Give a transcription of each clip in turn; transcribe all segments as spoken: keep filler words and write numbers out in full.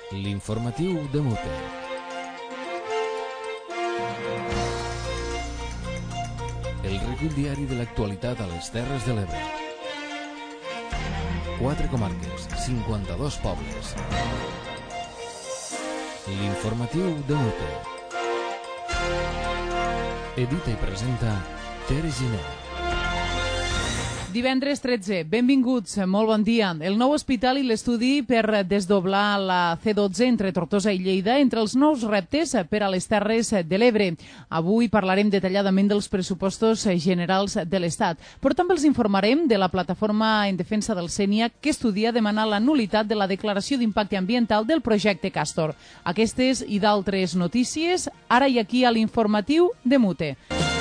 L'informatiu de Mute. El recull diari de l'actualitat a les Terres de l'Ebre. Quatre comarques, cinquanta-dos pobles. L'informatiu de Mute. Edita i presenta Tere Giner. Divendres tretze, benvinguts, molt bon dia. El nou hospital i l'estudi per desdoblar la C dotze entre Tortosa i Lleida entre els nous reptes per a les Terres de l'Ebre. Avui parlarem detalladament dels pressupostos generals de l'Estat, però també els informarem de la plataforma en defensa del Sénia que estudia demanar la nul·litat de la declaració d'impacte ambiental del projecte Castor. Aquestes i d'altres notícies, ara i aquí a l'informatiu de Mute.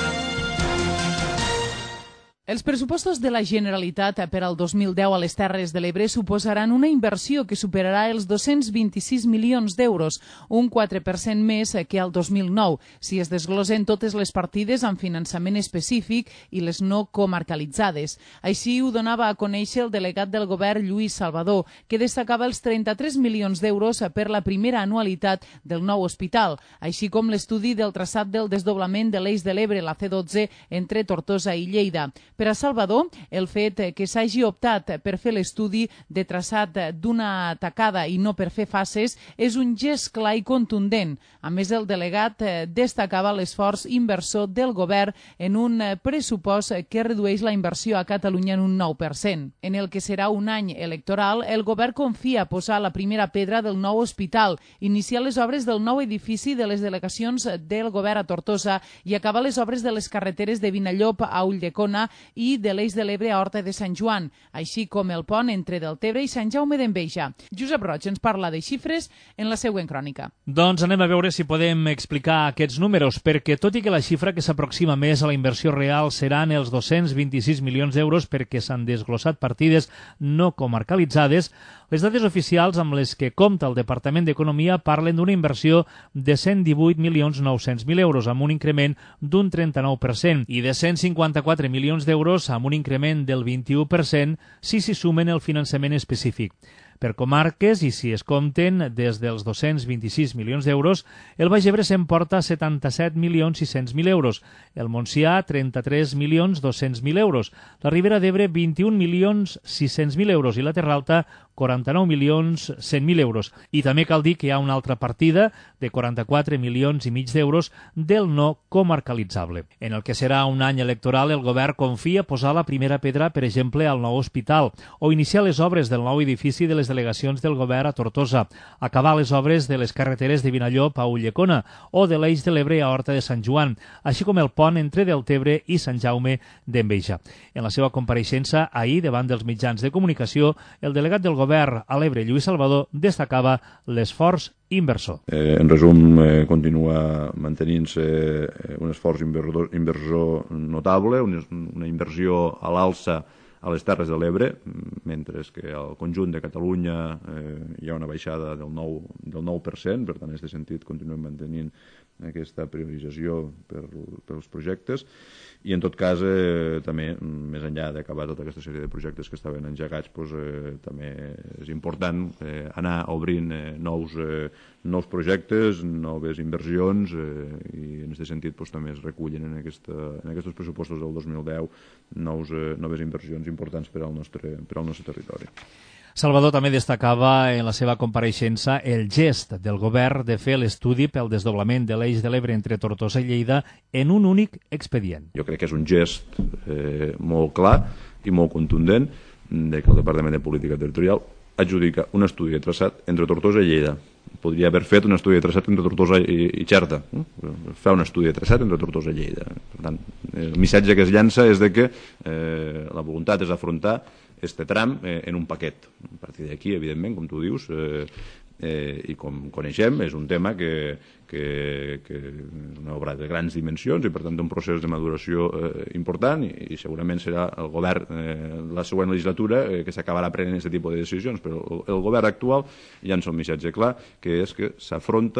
Els pressupostos de la Generalitat per al dos mil deu a les Terres de l'Ebre suposaran una inversió que superarà els dos-cents vint-i-sis milions d'euros, un quatre per cent més que al dos mil nou, si es desglosen totes les partides amb finançament específic i les no comarcalitzades. Així ho donava a conèixer el delegat del govern Lluís Salvador, que destacava els trenta-tres milions d'euros per la primera anualitat del nou hospital, així com l'estudi del traçat del desdoblament de l'eix de l'Ebre, la C dotze, entre Tortosa i Lleida. Per a Salvador, el fet que s'hagi optat per fer l'estudi de traçat d'una tacada i no per fer fases és un gest clar i contundent. A més, el delegat destacava l'esforç inversor del govern en un pressupost que redueix la inversió a Catalunya en un nou per cent. En el que serà un any electoral, el govern confia posar la primera pedra del nou hospital, iniciar les obres del nou edifici de les delegacions del govern a Tortosa i acabar les obres de les carreteres de Vinallop a Ulldecona i de l'eix de l'Ebre a Horta de Sant Joan, així com el pont entre Deltebre i Sant Jaume d'Enveja. Josep Roig ens parla de xifres en la següent crònica. Doncs anem a veure si podem explicar aquests números, perquè tot i que la xifra que s'aproxima més a la inversió real seran els dos-cents vint-i-sis milions d'euros perquè s'han desglossat partides no comarcalitzades, les dades oficials amb les que compta el Departament d'Economia parlen d'una inversió de cent divuit milions nou-cents mil euros, amb un increment d'un trenta-nou per cent, i de cent cinquanta-quatre milions d'euros amb un increment del vint-i-u per cent si s'hi sumen el finançament específic. Per comarques, i si es compten des dels dos-cents vint-i-sis milions d'euros, el Baix Ebre s'emporta setanta-set milions sis-cents mil euros, el Montsià trenta-tres milions dos-cents mil euros, la Ribera d'Ebre vint-i-un milions sis-cents mil euros i la Terra Alta quaranta-nou milions cent mil euros. I també cal dir que hi ha una altra partida de quaranta-quatre milions i mig d'euros del no comarcalitzable. En el que serà un any electoral, el govern confia posar la primera pedra, per exemple, al nou hospital, o iniciar les obres del nou edifici de les delegacions del govern a Tortosa, acabar les obres de les carreteres de Vinallop a Ulldecona o de l'eix de l'Ebre a Horta de Sant Joan, així com el pont entre Deltebre i Sant Jaume d'Enveja. En la seva compareixença ahir davant dels mitjans de comunicació, el delegat del govern a l'Ebre, Lluís Salvador, destacava l'esforç inversor. Eh, en resum, eh, continua mantenint-se eh, un esforç inversor, inversor notable, una, una inversió a l'alça a les Terres de l'Ebre, mentre que al conjunt de Catalunya eh, hi ha una baixada del nou, del nou per cent, per tant, en aquest sentit, continuem mantenint aquesta priorització per, per als projectes, i en tot cas, eh, també, més enllà d'acabar tota aquesta sèrie de projectes que estaven engegats, doncs, eh, també és important eh, anar obrint eh, nous, eh, nous projectes, noves inversions, eh, i en aquest sentit doncs, també es recullen en, aquesta, en aquests pressupostos del dos mil deu nous, eh, noves inversions importants per al nostre, per al nostre territori. Salvador també destacava en la seva compareixença el gest del govern de fer l'estudi pel desdoblament de l'eix de l'Ebre entre Tortosa i Lleida en un únic expedient. Jo crec que és un gest eh, molt clar i molt contundent de que el Departament de Política Territorial adjudica un estudi de traçat entre Tortosa i Lleida. Podria haver fet un estudi de traçat entre Tortosa i, i Xerta. Eh? Fer un estudi de traçat entre Tortosa i Lleida. Per tant, el missatge que es llança és de que eh, la voluntat és afrontar este tram eh, en un paquet. A partir d'aquí, evidentment, com tu dius, eh, eh, i com coneixem, és un tema que, que, que és una obra de grans dimensions i, per tant, un procés de maduració eh, important i, i segurament serà el govern, eh, la següent legislatura, eh, que s'acabarà prenent aquest tipus de decisions, però el, el govern actual llança un missatge clar, que és que s'afronta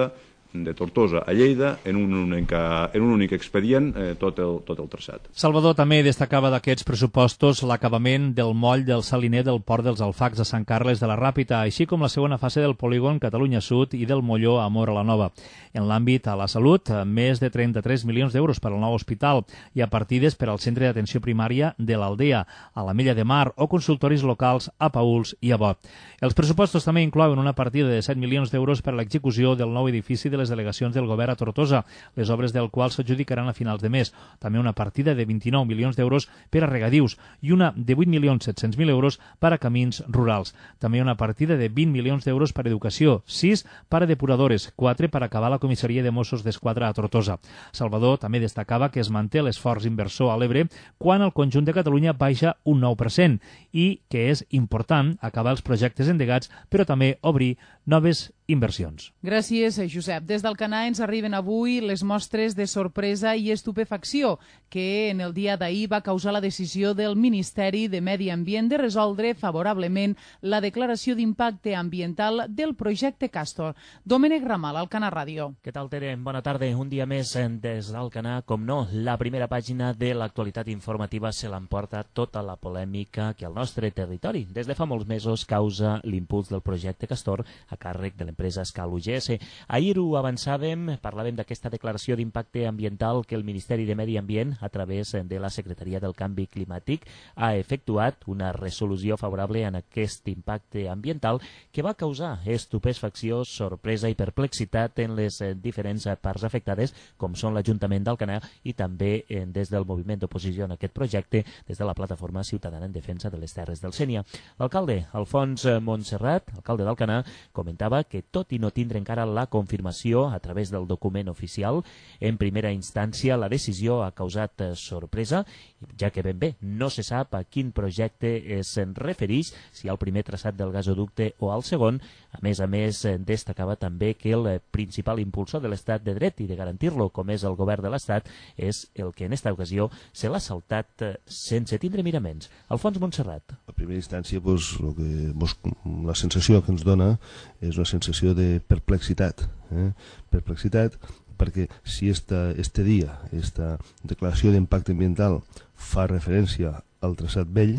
de Tortosa a Lleida en un únic, en un únic expedient eh, tot, el, tot el traçat. Salvador també destacava d'aquests pressupostos l'acabament del moll del saliner del port dels Alfacs a Sant Carles de la Ràpita, així com la segona fase del polígon Catalunya Sud i del Molló a Móra la Nova. En l'àmbit a la salut, més de trenta-tres milions d'euros per al nou hospital i a partides per al centre d'atenció primària de l'Aldea, a l'Ametlla de Mar o consultoris locals a Paüls i a Bot. Els pressupostos també inclouen una partida de set milions d'euros per a l'execució del nou edifici de les delegacions del govern a Tortosa, les obres del qual s'adjudicaran a finals de mes. També una partida de vint-i-nou milions d'euros per a regadius i una de vuit milions set-cents mil euros per a camins rurals. També una partida de vint milions d'euros per a educació, sis per a depuradores, quatre per a acabar la comissaria de Mossos d'Esquadra a Tortosa. Salvador també destacava que es manté l'esforç inversor a l'Ebre quan el conjunt de Catalunya baixa un nou per cent i que és important acabar els projectes endegats, però també obrir noves inversions. Gràcies, Josep. Des d'Alcanar ens arriben avui les mostres de sorpresa i estupefacció que en el dia d'ahir va causar la decisió del Ministeri de Medi Ambient de resoldre favorablement la declaració d'impacte ambiental del projecte Castor. Domènec Ramal, Alcanar Ràdio. Què tal, Tere? Bona tarda. Un dia més des d'Alcanar. Com no, la primera pàgina de l'actualitat informativa se l'emporta tota la polèmica que al nostre territori des de fa molts mesos causa l'impuls del projecte Castor a càrrec de l'empresa Escal U G S. Ahir ho avançàvem, parlàvem d'aquesta declaració d'impacte ambiental que el Ministeri de Medi Ambient, a través de la Secretaria del Canvi Climàtic, ha efectuat una resolució favorable en aquest impacte ambiental que va causar estupefacció, sorpresa i perplexitat en les diferents parts afectades, com són l'Ajuntament d'Alcanar i també des del moviment d'oposició en aquest projecte, des de la Plataforma Ciutadana en Defensa de les Terres del Sénia. L'alcalde Alfons Montserrat, alcalde d'Alcanar, comentava que tot i no tindre encara la confirmació a través del document oficial, en primera instància la decisió ha causat sorpresa, ja que ben bé no se sap a quin projecte se'n refereix, si al primer traçat del gasoducte o al segon. A més a més, destacava també que el principal impulsor de l'estat de dret i de garantir-lo, com és el govern de l'estat, és el que en esta ocasió se l'ha saltat sense tindre miraments. Alfons Montserrat. A primera instància, doncs, lo que, doncs, la sensació que ens dona és una sensació de perplexitat. Eh? Perplexitat perquè si esta, este dia, esta declaració d'impacte ambiental fa referència al traçat vell,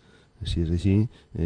si és així,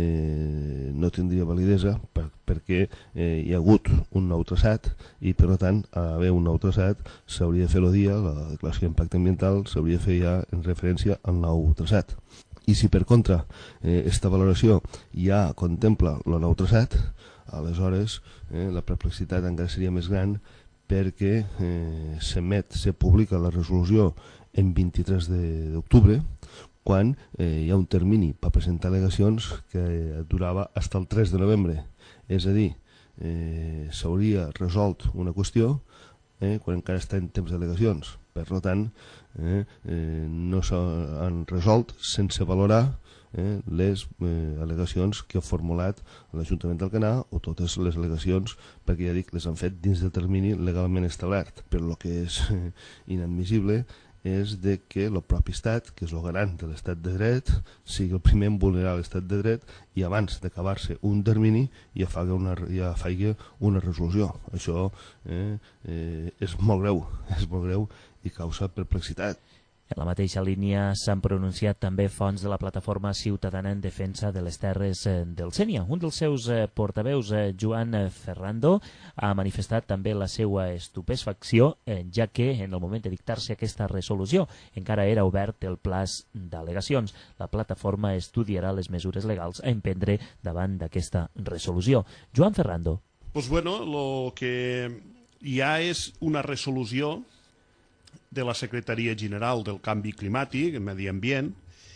eh, no tindria validesa per, perquè eh, hi ha hagut un nou traçat i, per tant, a haver un nou traçat s'hauria de fer el dia, la declaració d'impacte ambiental s'hauria de fer ja en referència al nou traçat. I si, per contra, eh, esta valoració ja contempla el nou traçat, aleshores eh, la perplexitat encara seria més gran perquè eh, s'emet, se publica la resolució en vint-i-tres d'octubre, quan eh, hi ha un termini per presentar al·legacions que durava fins al tres de novembre. És a dir, eh, s'hauria resolt una qüestió eh, quan encara està en temps d'al·legacions. Per tant, eh, eh, no s'han resolt sense valorar eh, les eh, al·legacions que ha formulat l'Ajuntament d'Alcanar o totes les al·legacions, perquè ja dic, les han fet dins del termini legalment establert. Però el que és eh, inadmissible és de que el propi estat, que és el garant de l'estat de dret, sigui el primer en vulnerar l'estat de dret i abans d'acabar-se un termini ja faci una, ja faci una resolució. Això eh, eh, és molt greu, és molt greu i causa perplexitat. En la mateixa línia s'han pronunciat també fonts de la Plataforma Ciutadana en Defensa de les Terres del Sénia. Un dels seus portaveus, Joan Ferrando, ha manifestat també la seva estupefacció, ja que en el moment de dictar-se aquesta resolució encara era obert el plaç d'al·legacions. La plataforma estudiarà les mesures legals a emprendre davant d'aquesta resolució. Joan Ferrando. Pues bueno, lo que hi ha és una resolució de la Secretaria General del Canvi Climàtic, Medi Ambient,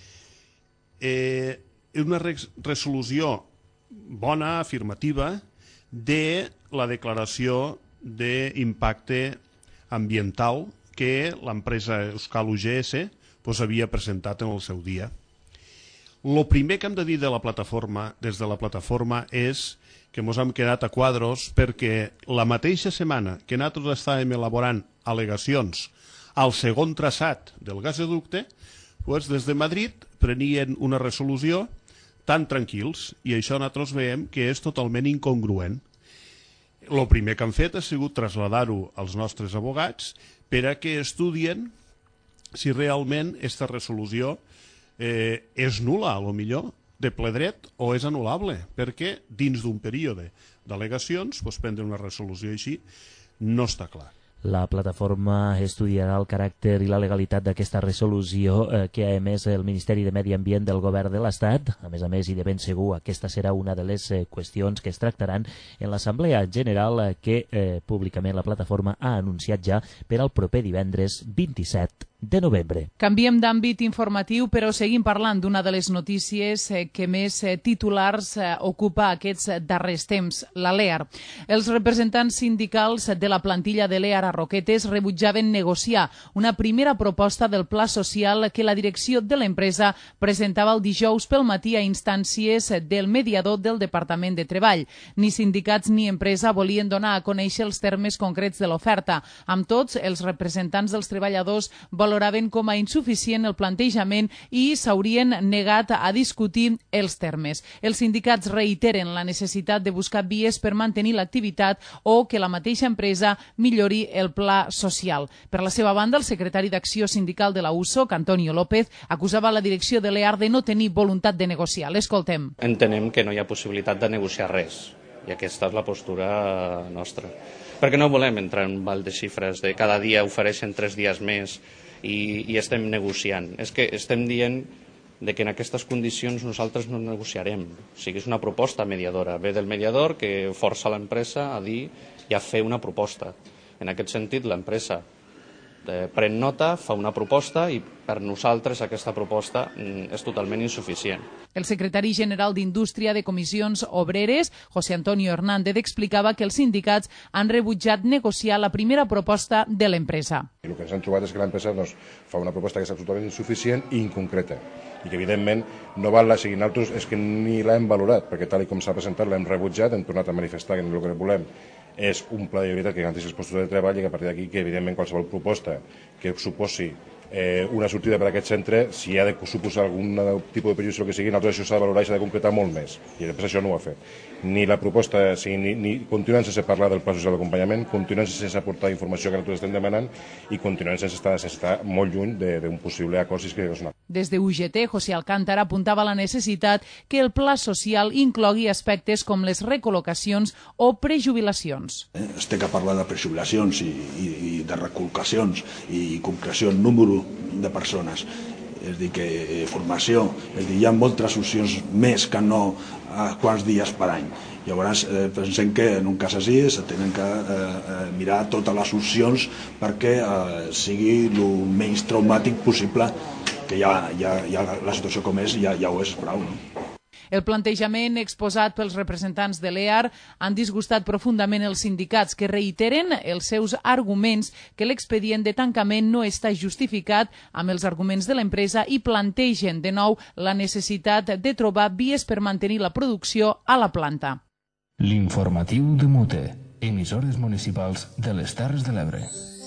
eh, una res resolució bona, afirmativa, de la declaració d'impacte ambiental que l'empresa Escal U G S pues, havia presentat en el seu dia. El primer que hem de dir de la plataforma, des de la plataforma, és que ens hem quedat a quadros perquè la mateixa setmana que nosaltres estàvem elaborant al·legacions al segon traçat del gasoducte, doncs des de Madrid prenien una resolució tan tranquils, i això nosaltres veiem que és totalment incongruent. el primer que han fet ha sigut traslladar-ho als nostres abogats per a que estudien si realment aquesta resolució eh, és nul·la, a lo millor, de ple dret, o és anul·lable, perquè dins d'un període d'al·legacions, doncs prendre una resolució així no està clar. La plataforma estudiarà el caràcter i la legalitat d'aquesta resolució eh, que ha emès el Ministeri de Medi Ambient del Govern de l'Estat. A més a més, i de ben segur, aquesta serà una de les eh, qüestions que es tractaran en l'Assemblea General eh, que eh, públicament la plataforma ha anunciat ja per al proper divendres vint-i-set de novembre. Canviem d'àmbit informatiu, però seguim parlant d'una de les notícies eh, que més eh, titulars eh, ocupa aquests eh, darrers temps, la L E A R. Els representants sindicals de la plantilla de l'E A R a Roquetes rebutjaven negociar una primera proposta del pla social que la direcció de l'empresa presentava el dijous pel matí a instàncies del mediador del Departament de Treball. Ni sindicats ni empresa volien donar a conèixer els termes concrets de l'oferta. Amb tots, els representants dels treballadors valoraven com a insuficient el plantejament i s'haurien negat a discutir els termes. Els sindicats reiteren la necessitat de buscar vies per mantenir l'activitat o que la mateixa empresa millori el pla social. Per la seva banda, el secretari d'Acció Sindical de la U S O, Antonio López, acusava la direcció de l'E A R de no tenir voluntat de negociar. L'escoltem. Entenem que no hi ha possibilitat de negociar res, i aquesta és la postura nostra. Perquè no volem entrar en un ball de xifres de cada dia ofereixen tres dies més i, i estem negociant. És que estem dient de que en aquestes condicions nosaltres no negociarem. O sigui, és una proposta mediadora. Ve del mediador que força l'empresa a dir i a fer una proposta. En aquest sentit, l'empresa eh, pren nota, fa una proposta i per nosaltres aquesta proposta mm, és totalment insuficient. El secretari general d'Indústria de Comissions Obreres, José Antonio Hernández, explicava que els sindicats han rebutjat negociar la primera proposta de l'empresa. El que ens han trobat és que l'empresa doncs, fa una proposta que és absolutament insuficient i inconcreta i que evidentment no val la seguir. Nosaltres és que ni l'hem valorat, perquè tal com s'ha presentat l'hem rebutjat, hem tornat a manifestar que el que volem és un pla de veritat que garanteixi els postos de treball i que a partir d'aquí que evidentment qualsevol proposta que suposi eh, una sortida per a aquest centre, si ha de suposar algun tipus de perjudici o el que sigui, nosaltres això s'ha de valorar i s'ha de concretar molt més. I després això no ho ha fet. Ni la proposta, sigui, ni, ni continuen sense parlar del pla social d'acompanyament, continuen sense aportar informació que nosaltres estem demanant i continuen sense estar, sense estar molt lluny d'un possible acord si és que és una. Des de U G T, José Alcántara apuntava la necessitat que el pla social inclogui aspectes com les recol·locacions o prejubilacions. Estic a parlar de prejubilacions i, i, i de recol·locacions i concreció en número de persones. És a dir, que eh, formació, és a dir, hi ha moltes solucions més que no a quants dies per any. Llavors, eh, pensem que en un cas així se tenen que eh, mirar totes les solucions perquè eh, sigui el menys traumàtic possible, que ja, ja, ja la situació com és ja, ja ho és prou, no? El plantejament exposat pels representants de l'E A R han disgustat profundament els sindicats que reiteren els seus arguments que l'expedient de tancament no està justificat amb els arguments de l'empresa i plantegen de nou la necessitat de trobar vies per mantenir la producció a la planta. L'informatiu de Mute, emissores municipals de les Terres de l'Ebre.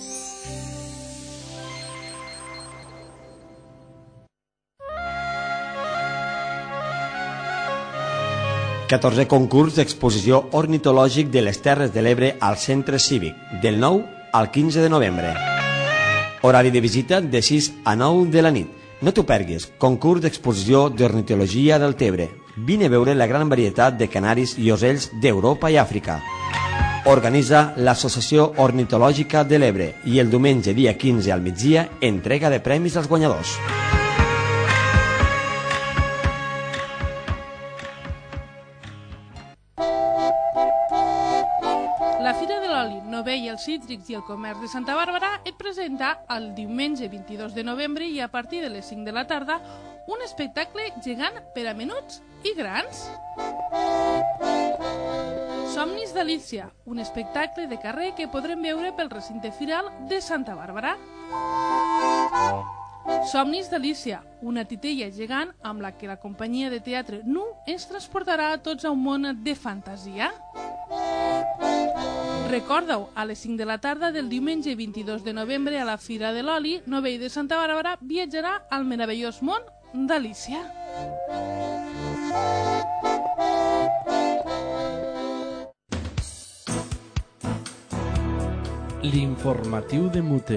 catorzè concurs d'exposició ornitològic de les Terres de l'Ebre al Centre Cívic, del nou al quinze de novembre. Horari de visita de sis a nou de la nit. No t'ho perguis, concurs d'exposició d'ornitologia del Tebre. Vine a veure la gran varietat de canaris i ocells d'Europa i Àfrica. Organitza l'Associació Ornitològica de l'Ebre i el diumenge dia quinze al migdia entrega de premis als guanyadors. La Fira de l'Oli, Novell, els Cítrics i el Comerç de Santa Bàrbara et presenta el diumenge vint-i-dos de novembre i a partir de les cinc de la tarda un espectacle gegant per a menuts i grans. Somnis d'Alícia, un espectacle de carrer que podrem veure pel recinte firal de Santa Bàrbara. Somnis d'Alícia, una titella gegant amb la que la companyia de teatre Nu ens transportarà a tots a un món de fantasia. Recorda-ho, a les cinc de la tarda del diumenge vint-i-dos de novembre a la Fira de l'Oli, Novell de Santa Bàrbara viatjarà al meravellós món d'Alícia. L'informatiu de Mute.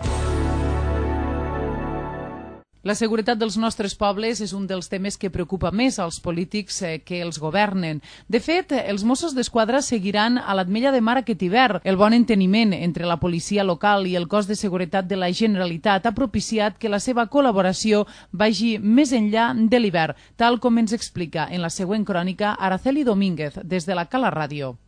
La seguretat dels nostres pobles és un dels temes que preocupa més als polítics que els governen. De fet, els Mossos d'Esquadra seguiran a l'Ametlla de Mar aquest hivern. El bon enteniment entre la policia local i el cos de seguretat de la Generalitat ha propiciat que la seva col·laboració vagi més enllà de l'hivern, tal com ens explica en la següent crònica Araceli Domínguez, des de la Cala Ràdio.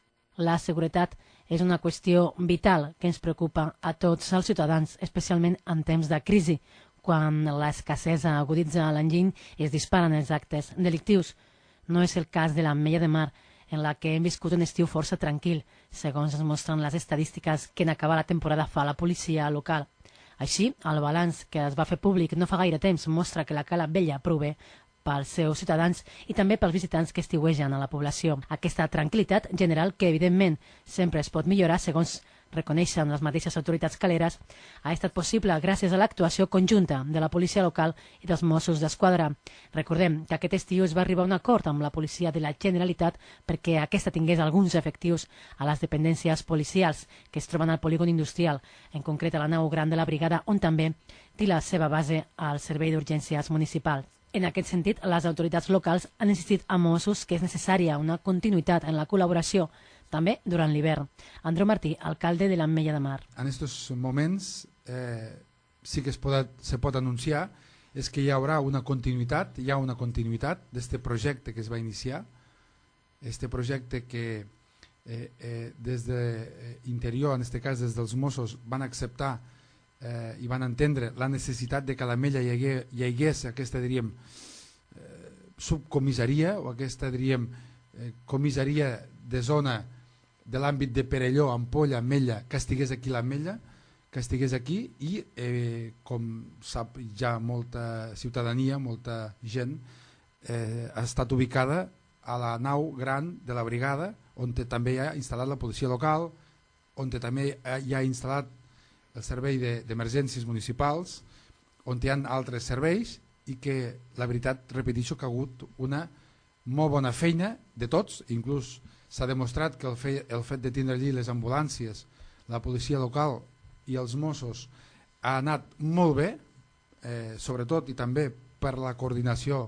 La seguretat és una qüestió vital que ens preocupa a tots els ciutadans, especialment en temps de crisi, quan l'escassesa aguditza l'enginy i es disparen els actes delictius. No és el cas de l'Ametlla de Mar, en la que hem viscut un estiu força tranquil, segons es mostren les estadístiques que en acabar la temporada fa la policia local. Així, el balanç que es va fer públic no fa gaire temps mostra que la Cala Vella prové pels seus ciutadans i també pels visitants que estiuegen a la població. Aquesta tranquil·litat general, que evidentment sempre es pot millorar segons reconeixen les mateixes autoritats caleres, ha estat possible gràcies a l'actuació conjunta de la policia local i dels Mossos d'Esquadra. Recordem que aquest estiu es va arribar a un acord amb la policia de la Generalitat perquè aquesta tingués alguns efectius a les dependències policials que es troben al polígon industrial, en concret a la nau gran de la brigada, on també té la seva base al Servei d'Urgències Municipal. En aquest sentit, les autoritats locals han insistit a Mossos que és necessària una continuïtat en la col·laboració, també durant l'hivern. Andreu Martí, alcalde de l'Ametlla de Mar. En aquests moments eh, sí que es pot, se pot anunciar és que hi haurà una continuïtat, hi ha una continuïtat d'aquest projecte que es va iniciar, aquest projecte que eh, eh, des d'interior, en aquest cas des dels Mossos, van acceptar eh, i van entendre la necessitat de que a l'Ametlla hi, hagués, hi hagués aquesta, diríem, eh, subcomissaria o aquesta, diríem, eh, comissaria de zona de l'àmbit de Perelló, Ampolla, Ametlla, que estigués aquí l'Ametlla, que estigués aquí i, eh, com sap ja molta ciutadania, molta gent, eh, ha estat ubicada a la nau gran de la brigada, on també hi ha instal·lat la policia local, on també hi ha instal·lat el servei d'emergències municipals, on hi ha altres serveis i que la veritat, repeteixo, que ha hagut una molt bona feina de tots, inclús s'ha demostrat que el, fe, el fet de tindre allí les ambulàncies, la policia local i els Mossos ha anat molt bé, eh, sobretot i també per la coordinació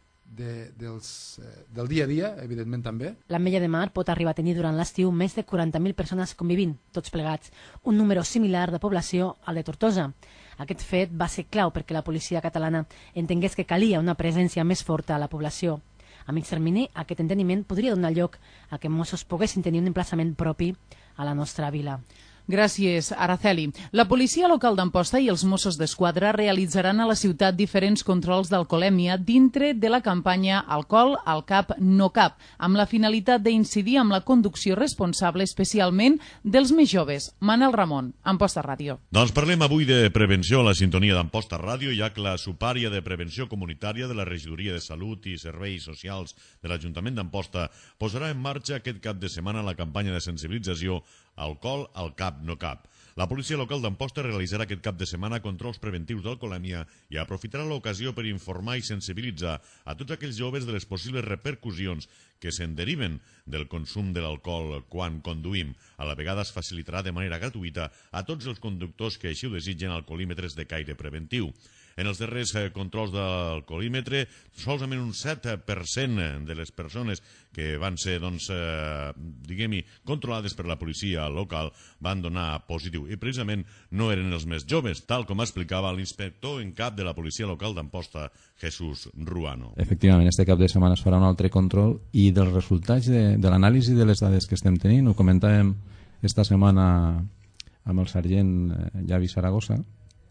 de, dels, eh, del dia a dia, evidentment també. L'Ametlla de Mar pot arribar a tenir durant l'estiu més de quaranta mil persones convivint, tots plegats, un número similar de població al de Tortosa. Aquest fet va ser clau perquè la policia catalana entengués que calia una presència més forta a la població. A mig termini, aquest enteniment podria donar lloc a que Mossos poguessin tenir un emplaçament propi a la nostra vila. Gràcies, Araceli. La policia local d'Amposta i els Mossos d'Esquadra realitzaran a la ciutat diferents controls d'alcoholèmia dintre de la campanya Alcohol al cap no cap, amb la finalitat d'incidir amb la conducció responsable, especialment dels més joves. Manel Ramon, Amposta Ràdio. Doncs parlem avui de prevenció a la sintonia d'Amposta Ràdio, ja que la supària de prevenció comunitària de la Regidoria de Salut i Serveis Socials de l'Ajuntament d'Amposta posarà en marxa aquest cap de setmana la campanya de sensibilització Alcohol al cap no cap. La policia local d'Amposta realitzarà aquest cap de setmana controls preventius d'alcoholèmia i aprofitarà l'ocasió per informar i sensibilitzar a tots aquells joves de les possibles repercussions que se'n deriven del consum de l'alcohol quan conduïm. A la vegada es facilitarà de manera gratuïta a tots els conductors que així ho desitgen alcoholímetres de caire preventiu. En els darrers eh, controls d'alcoholímetre, solament un set per cent de les persones que van ser, doncs, eh, diguem-hi, controlades per la policia local van donar positiu. I precisament no eren els més joves, tal com explicava l'inspector en cap de la policia local d'Amposta, Jesús Ruano. Efectivament, este cap de setmana es farà un altre control i dels resultats de, de l'anàlisi de les dades que estem tenint, ho comentàvem esta setmana amb el sergent Javi Saragossa,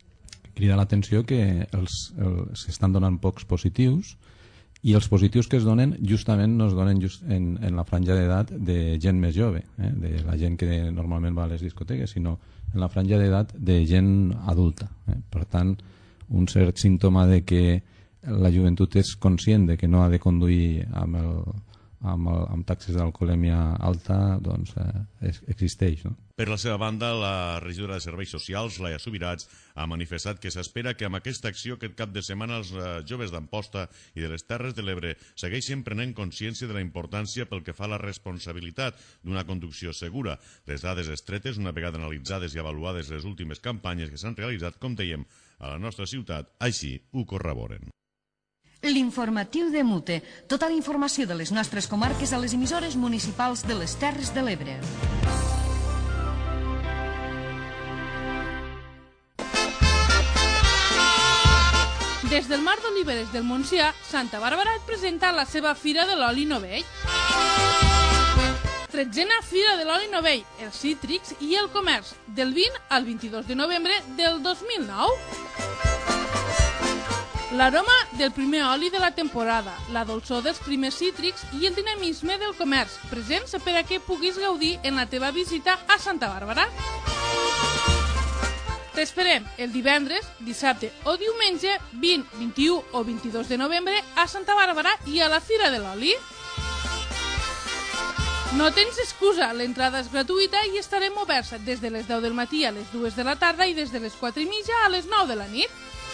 crida l'atenció que els, els estan donant pocs positius i els positius que es donen justament no es donen just en, en la franja d'edat de gent més jove, eh? De la gent que normalment va a les discoteques, sinó en la franja d'edat de gent adulta. Eh? Per tant, un cert símptoma de que la joventut és conscient de que no ha de conduir amb el, amb, el, amb taxes d'alcoholèmia alta doncs, eh, existeix. No? Per la seva banda, la regidora de Serveis Socials, Laia Subirats, ha manifestat que s'espera que amb aquesta acció aquest cap de setmana els eh, joves d'Amposta i de les Terres de l'Ebre segueixin prenent consciència de la importància pel que fa a la responsabilitat d'una conducció segura. Les dades estretes, una vegada analitzades i avaluades les últimes campanyes que s'han realitzat, com dèiem, a la nostra ciutat, així ho corroboren. L'informatiu de Mute. Tota la informació de les nostres comarques a les emissores municipals de les Terres de l'Ebre. Des del Mar d'Oliveres del Montsià, Santa Bàrbara et presenta la seva Fira de l'Oli Novell. Tretzena Fira de l'Oli Novell, els cítrics i el comerç, del vint al vint-i-dos de novembre del dos mil nou. L'aroma del primer oli de la temporada, la dolçor dels primers cítrics i el dinamisme del comerç, presents per a que puguis gaudir en la teva visita a Santa Bàrbara. T'esperem el divendres, dissabte o diumenge vint, vint-i-u o vint-i-dos de novembre a Santa Bàrbara i a la Fira de l'Oli. No tens excusa, l'entrada és gratuïta i estarem oberts des de les deu del matí a les dues de la tarda i des de les quatre i mitja a les nou de la nit.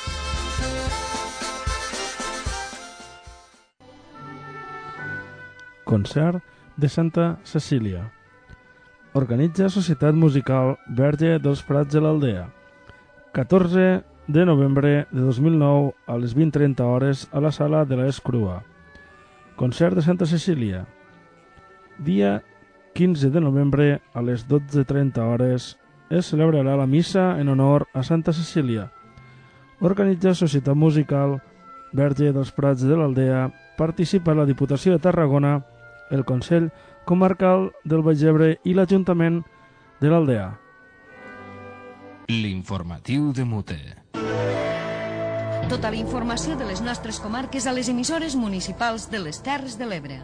Concert de Santa Cecília. Organitza Societat Musical Verge dels Prats de l'Aldea. catorze de novembre de dos mil nou a les vint trenta hores a la sala de la Escrua. Concert de Santa Cecília. Dia quinze de novembre a les dotze trenta hores es celebrarà la missa en honor a Santa Cecília. Organitza Societat Musical Verge dels Prats de l'Aldea. Participa la Diputació de Tarragona, el Consell Comarcal del Baix Ebre i l'Ajuntament de l'Aldea. L'informatiu de Mute. Tota la informació de les nostres comarques a les emissores municipals de les Terres de l'Ebre.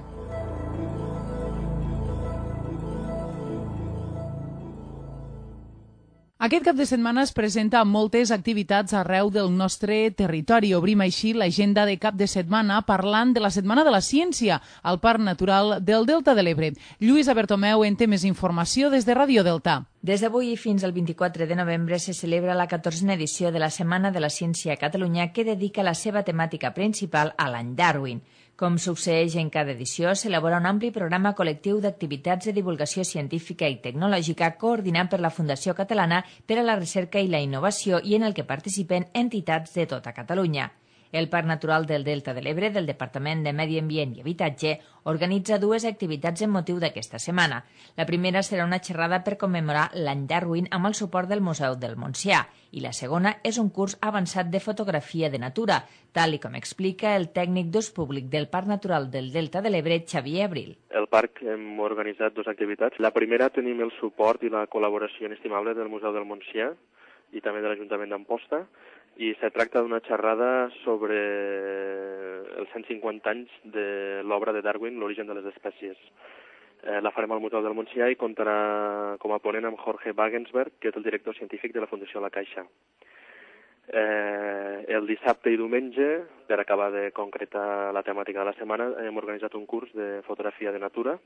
Aquest cap de setmana es presenta moltes activitats arreu del nostre territori. Obrim així l'agenda de cap de setmana parlant de la Setmana de la Ciència al Parc Natural del Delta de l'Ebre. Lluïsa Bertomeu en té més informació des de Ràdio Delta. Des d'avui fins al vint-i-quatre de novembre se celebra la catorzena edició de la Setmana de la Ciència a Catalunya, que dedica la seva temàtica principal a l'any Darwin. Com succeeix en cada edició, s'elabora un ampli programa col·lectiu d'activitats de divulgació científica i tecnològica coordinat per la Fundació Catalana per a la Recerca i la Innovació i en el que participen entitats de tota Catalunya. El Parc Natural del Delta de l'Ebre, del Departament de Medi Ambient i Habitatge, organitza dues activitats en motiu d'aquesta setmana. La primera serà una xerrada per commemorar l'any Darwin amb el suport del Museu del Montsià i la segona és un curs avançat de fotografia de natura, tal i com explica el tècnic d'ús públic del Parc Natural del Delta de l'Ebre, Xavier Abril. El parc hem organitzat dues activitats. La primera tenim el suport i la col·laboració inestimable del Museu del Montsià i també de l'Ajuntament d'Amposta, i se tracta d'una xerrada sobre els cent cinquanta anys de l'obra de Darwin, L'origen de les espècies. Eh, la farem al Museu del Montsià i comptarà com a ponent amb Jorge Wagensberg, que és el director científic de la Fundació La Caixa. Eh, el dissabte i diumenge, per acabar de concretar la temàtica de la setmana, hem organitzat un curs de fotografia de natura,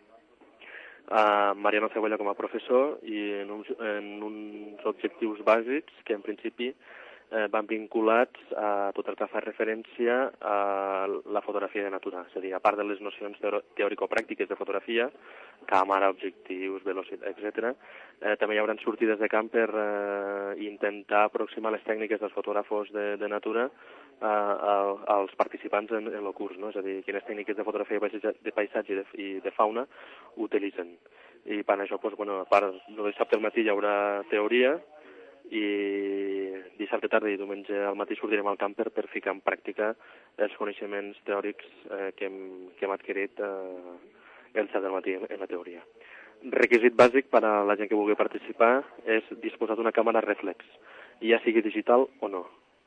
a Mariano Cebolla com a professor i en uns, en uns objectius bàsics que en principi eh, van vinculats a tot el que fa referència a la fotografia de natura. És a dir, a part de les nocions teòrico-pràctiques de fotografia, càmera, objectius, velocitat, etcètera, eh, també hi haurà sortides de camp per eh, intentar aproximar les tècniques dels fotògrafos de, de natura eh, a, als participants en, en el curs, no? És a dir, quines tècniques de fotografia de paisatge i de, i de fauna utilitzen. I per això, doncs, bueno, a part del dissabte al matí hi haurà teoria i dissabte tarda i diumenge al matí sortirem al camp per, per ficar en pràctica els coneixements teòrics eh, que, hem, que hem adquirit eh, el dissabte al matí en la teoria. Requisit bàsic per a la gent que vulgui participar és disposar d'una càmera reflex, ja sigui digital o no.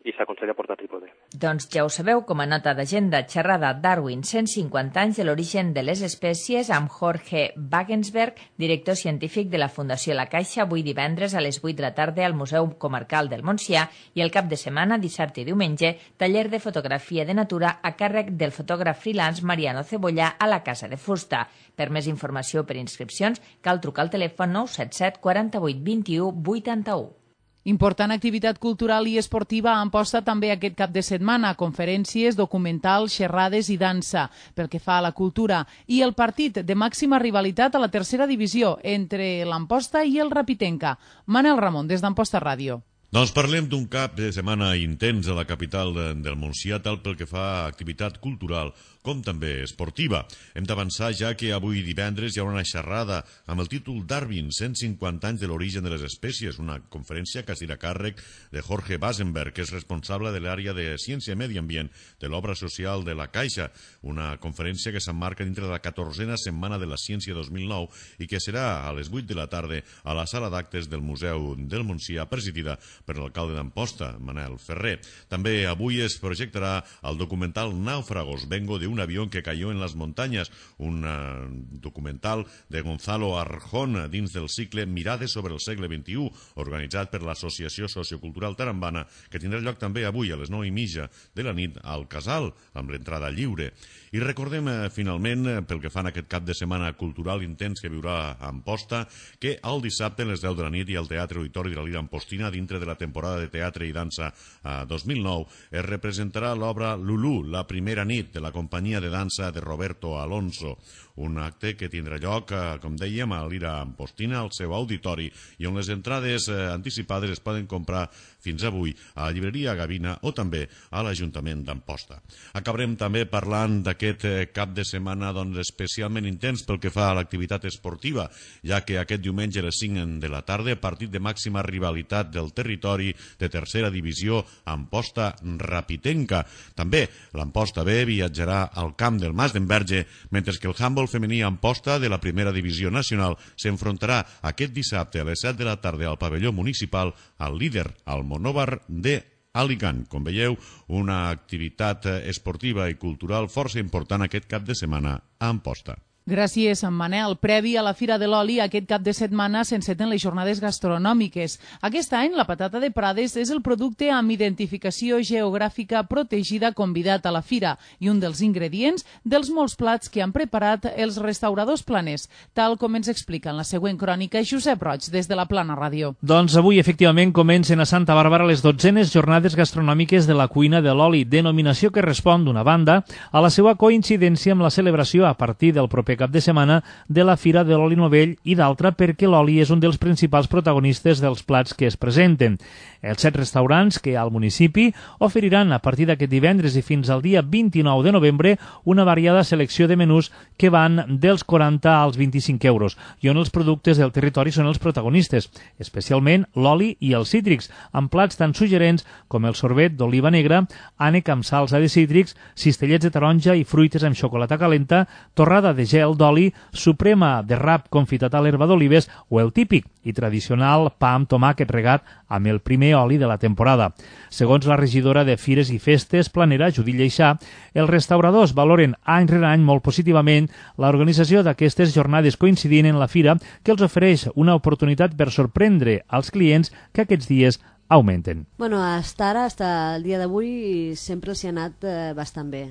i s'aconsella portar trípode. Doncs ja ho sabeu, com a nota d'agenda, xerrada Darwin, cent cinquanta anys de l'origen de les espècies, amb Jorge Wagensberg, director científic de la Fundació La Caixa, avui divendres a les vuit de la tarda al Museu Comarcal del Montsià, i el cap de setmana, dissabte i diumenge, taller de fotografia de natura a càrrec del fotògraf freelance Mariano Cebollà a la Casa de Fusta. Per més informació o per inscripcions, cal trucar al telèfon nou set set quaranta-vuit vint-i-u vuitanta-u. Important activitat cultural i esportiva a Amposta també aquest cap de setmana, conferències, documentals, xerrades i dansa. Pel que fa a la cultura, i el partit de màxima rivalitat a la tercera divisió entre l'Amposta i el Rapitenca. Manel Ramon, des d'Amposta Ràdio. Doncs parlem d'un cap de setmana intens a la capital de, del Montsià, tal pel que fa a activitat cultural com també esportiva. Hem d'avançar ja que avui divendres hi haurà una xerrada amb el títol Darwin, cent cinquanta anys de l'origen de les espècies, una conferència que es dirà a càrrec de Jorge Wagensberg, que és responsable de l'àrea de Ciència i Medi Ambient de l'Obra Social de la Caixa, una conferència que s'emmarca dintre de la catorzena Setmana de la Ciència dos mil nou i que serà a les vuit de la tarda a la sala d'actes del Museu del Montsià, presidida per l'alcalde d'Amposta, Manel Ferrer. També avui es projectarà el documental Náufragos, vengo de un avión que cayó en las montañas, un uh, documental de Gonzalo Arjón dins del cicle Mirades sobre el segle vint-i-u, organitzat per l'Associació Sociocultural Tarambana, que tindrà lloc també avui a les nou i mitja de la nit al Casal, amb l'entrada lliure. I recordem, eh, finalment, eh, pel que fan aquest cap de setmana cultural intens que viurà a Amposta, que el dissabte a les deu de la nit i al Teatre Auditori de la Lira Ampostina, dintre de la temporada de teatre i dansa eh, dos mil nou, es representarà l'obra Lulú, la primera nit, de la companyia de dansa de Roberto Alonso, un acte que tindrà lloc, eh, com dèiem, a l'Ira Ampostina, al seu auditori, i on les entrades eh, anticipades es poden comprar fins avui a la llibreria Gavina o també a l'Ajuntament d'Amposta. Acabarem també parlant d'aquest eh, cap de setmana doncs, especialment intens pel que fa a l'activitat esportiva, ja que aquest diumenge a les cinc de la tarda, partit de màxima rivalitat del territori de tercera divisió Amposta-Rapitenca. També l'Amposta B viatjarà al camp del Mas d'Enverge, mentre que el handbol femení Amposta de la primera divisió nacional s'enfrontarà aquest dissabte a les set de la tarda al pavelló municipal al líder, al Monòvar de Alicant. Com veieu, una activitat esportiva i cultural força important aquest cap de setmana a Amposta. Gràcies, en Manel. Previ a la Fira de l'Oli, aquest cap de setmana s'enceten les jornades gastronòmiques. Aquest any, la patata de Prades és el producte amb identificació geogràfica protegida convidat a la Fira i un dels ingredients dels molts plats que han preparat els restauradors planers, tal com ens explica en la següent crònica Josep Roig, des de la Plana Ràdio. Doncs avui, efectivament, comencen a Santa Bàrbara les dotzenes jornades gastronòmiques de la cuina de l'oli, denominació que respon, d'una banda, a la seva coincidència amb la celebració a partir del proper cap de setmana de la Fira de l'Oli Novell i d'altra perquè l'oli és un dels principals protagonistes dels plats que es presenten. Els set restaurants que al municipi oferiran a partir d'aquest divendres i fins al dia vint-i-nou de novembre una variada selecció de menús que van dels quaranta als vint-i-cinc euros i on els productes del territori són els protagonistes, especialment l'oli i els cítrics, amb plats tan suggerents com el sorbet d'oliva negra, ànec amb salsa de cítrics, cistellets de taronja i fruites amb xocolata calenta, torrada de gel d'oli, suprema de rap confitat a l'herba d'olives o el típic i tradicional pa amb tomàquet regat amb el primer oli de la temporada. Segons la regidora de Fires i Festes planera, Judit Lleixà, els restauradors valoren any rere any molt positivament l'organització d'aquestes jornades coincidint en la fira que els ofereix una oportunitat per sorprendre als clients que aquests dies augmenten. Bueno, hasta ara, hasta el dia d'avui, sempre els hi ha anat eh, bastant bé.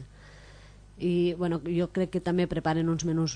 I bueno, jo crec que també preparen uns menús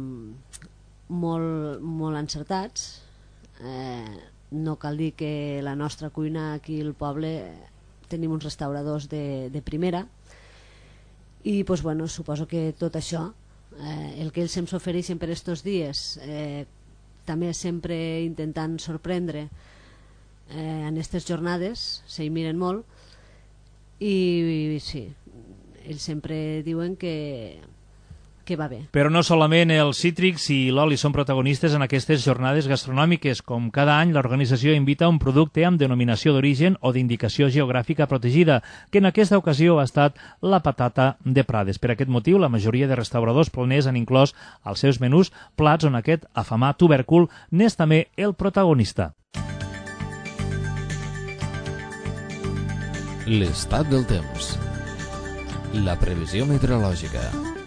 molt, molt encertats. Eh, no cal dir que la nostra cuina aquí al poble tenim uns restauradors de, de primera i pues, bueno, suposo que tot això, eh, el que ells ens ofereixen per estos dies, eh, també sempre intentant sorprendre eh, en aquestes jornades, se hi miren molt i, i sí, ells sempre diuen que, que va bé. Però no solament els cítrics i l'oli són protagonistes en aquestes jornades gastronòmiques. Com cada any, l'organització invita un producte amb denominació d'origen o d'indicació geogràfica protegida, que en aquesta ocasió ha estat la patata de Prades. Per aquest motiu, la majoria de restauradors planers han inclòs als seus menús plats on aquest afamat tubèrcul n'és també el protagonista. L'estat del temps. La previsió meteorològica.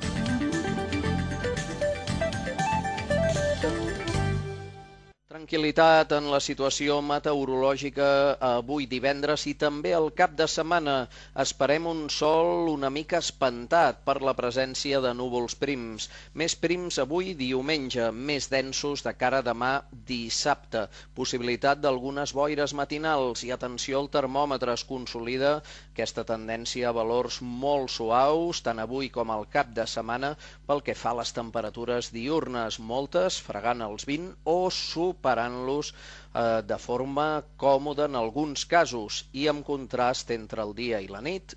Tranquil·litat en la situació meteorològica avui divendres i també el cap de setmana. Esperem un sol una mica espantat per la presència de núvols prims. Més prims avui diumenge, més densos de cara a demà dissabte. Possibilitat d'algunes boires matinals i atenció al termòmetre. Es consolida aquesta tendència a valors molt suaus, tant avui com al cap de setmana, pel que fa a les temperatures diürnes, moltes fregant els vint o superant los eh, de forma còmoda en alguns casos i amb contrast entre el dia i la nit.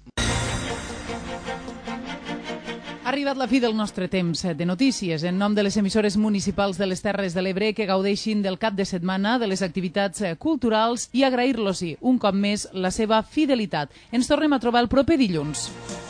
Ha arribat la fi del nostre temps de notícies. En nom de les emissores municipals de les Terres de l'Ebre que gaudeixin del cap de setmana, de les activitats culturals i agrair-los-hi un cop més la seva fidelitat. Ens tornem a trobar el proper dilluns.